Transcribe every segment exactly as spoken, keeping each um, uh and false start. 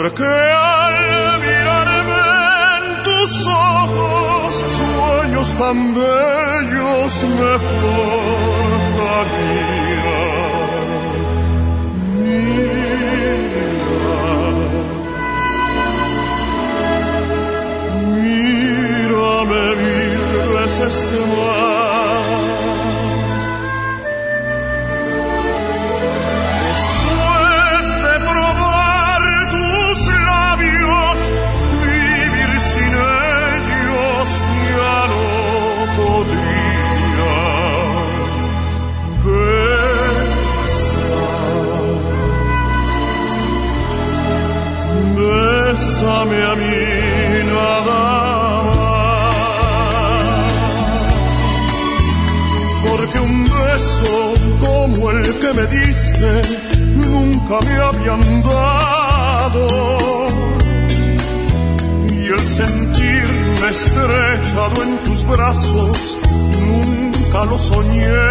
porque al mirarme en tus ojos, sueños tan bellos me forjarían. Mira, mírame mil veces más. Después de probar tus labios, vivir sin ellos ya no podría. Besa, bésame a mí nada más, porque un beso como el que me diste nunca me habían dado, y el sentirme estrechado en tus brazos nunca lo soñé.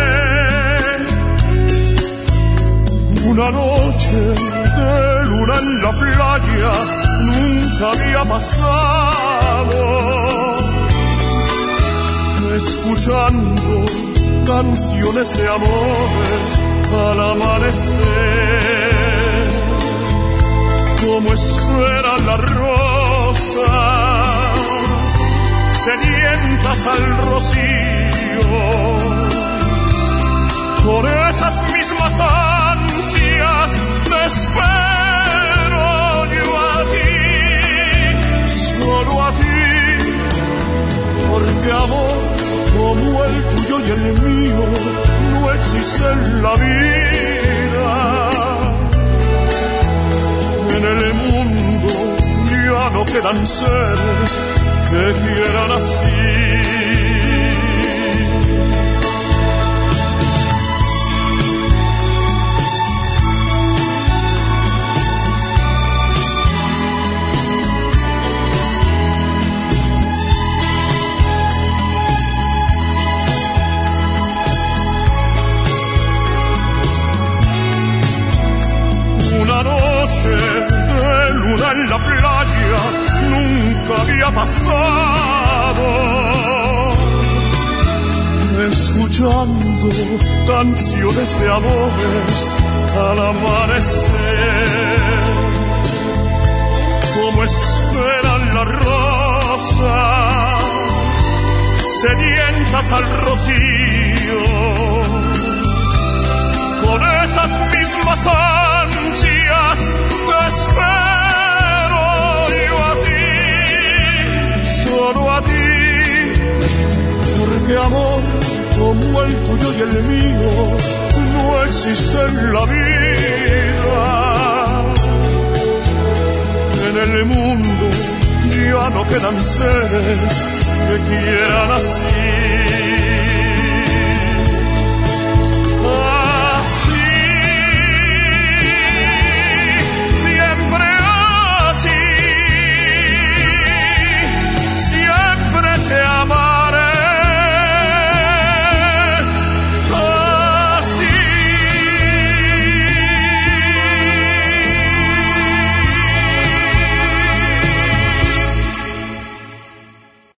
Una noche de luna en la playa nunca había pasado, escuchando canciones de amores al amanecer, como esperan las rosas sedientas al rocío, con esas mismas ansias te espero yo a ti, solo a ti, porque amor como el tuyo y el mío no existe en la vida. En el mundo ya no quedan seres que quieran así. Una noche de luna en la playa nunca había pasado, escuchando canciones de amores al amanecer, como esperan las rosas sedientas al rocío, con esas mismas ansias te espero yo a ti, solo a ti, porque amor como el tuyo y el mío no existe en la vida. En el mundo ya no quedan seres que quieran así.